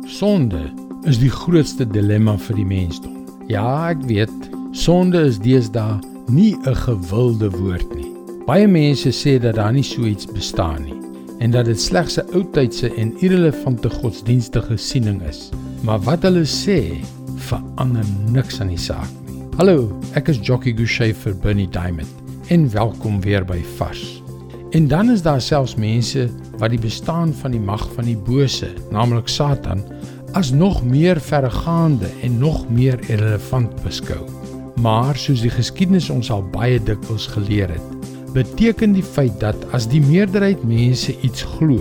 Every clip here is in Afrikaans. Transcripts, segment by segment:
Sonde is die grootste dilemma vir die mensdom. Ja, ek weet, sonde is deesdae nie 'n gewilde woord nie. Baie mense sê dat daar nie so iets bestaan nie, en dat dit slegs 'n oudtydse en irrelevante godsdienstige siening is. Maar wat hulle sê, verander niks aan die saak nie. Hallo, ek is Jockey Gouchee vir Bernie Diamond, en welkom weer by Vars. En dan is daar selfs mense wat die bestaan van die mag van die bose, naamlik Satan, as nog meer verregaande en nog meer irrelevant beskou. Maar soos die geskiedenis ons al baie dikwels geleer het, beteken die feit dat as die meerderheid mense iets glo,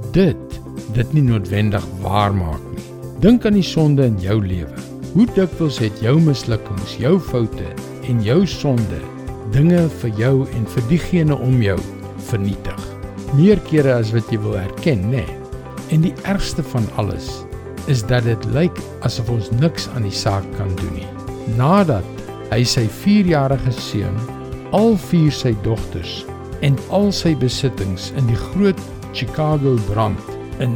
dit nie noodwendig waar maak nie. Dink aan die sonde in jou lewe. Hoe dikwels het jou mislukkings, jou foute en jou sonde dinge vir jou en vir diegene om jou vernietig? Meer kere as wat jy wil erken, né? En die ergste van alles is dat dit lyk asof ons niks aan die saak kan doen nie. Nadat hy sy 4-jarige seun, al 4 sy dogters en al sy besittings in die groot Chicago brand in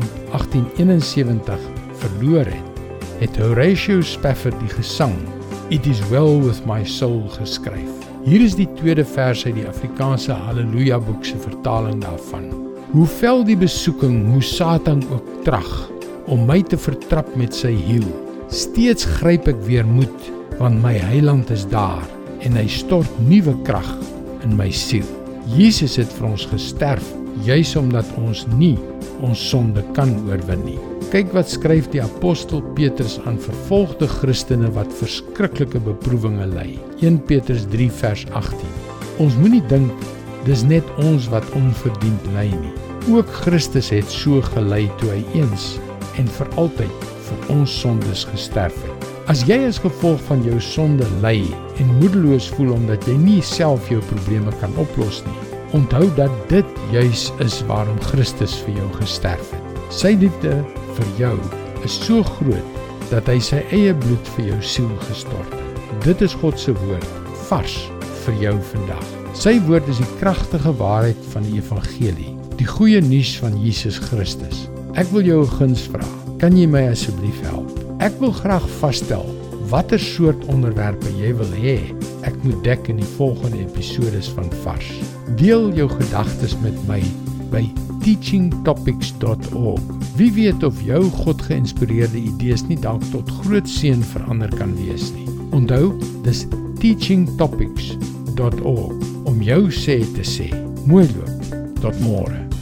1871 verloor het Horatio Spafford die gesang It is well with my soul geskryf. Hier is die tweede vers uit die Afrikaanse Halleluja boek se vertaling daarvan. Hoe vel die besoeking, hoe Satan ook trag om my te vertrap met sy hiel. Steeds gryp ek weer moed, want my heiland is daar en hy stort nuwe krag in my siel. Jesus het vir ons gesterf, juis omdat ons nie ons sonde kan oorwin nie. Kyk wat skryf die apostel Petrus aan vervolgde Christene wat verskriklike beproewinge ly. 1 Petrus 3 vers 18. Ons moenie dink dis net ons wat onverdiend ly nie. Ook Christus het so gely toe hy eens en vir altyd vir ons sondes gesterf het. As jy as gevolg van jou sonde ly en moedeloos voel omdat jy nie self jou probleme kan oplos nie, onthou dat dit juis is waarom Christus vir jou gesterf het. Sy liefde vir jou is so groot dat hy sy eie bloed vir jou siel gestort het. Dit is God se woord, vars vir jou vandag. Sy woord is die kragtige waarheid van die evangelie, die goeie nuus van Jesus Christus. Ek wil jou 'n guns vra. Kan jy my asseblief help? Ek wil graag vasstel watter soort onderwerpe jy wil hê ek moet dek in die volgende episodes van Vars. Deel jou gedagtes met my by teachingtopics.org. Wie weet of jou God-geïnspireerde idees nie dalk tot groot seën vir ander kan wees nie. Onthou, dis teachingtopics.org om jou sê te sê. Mooi loop. Tot môre.